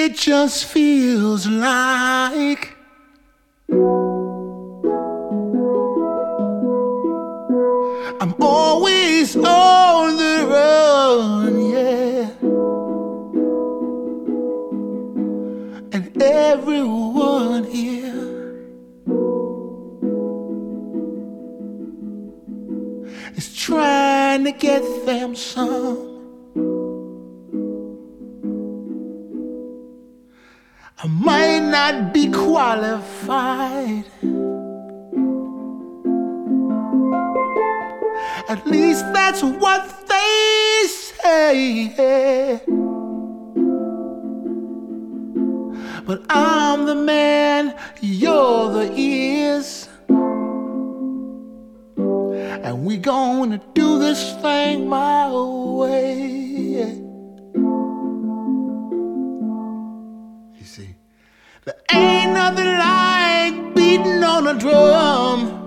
It just feels like I'm always on the run, yeah. And everyone here is trying to get them some. I might not be qualified, at least that's what they say. But I'm the man, you're the ears, and we gonna do this thing my way. You see, there ain't nothing like beating on a drum.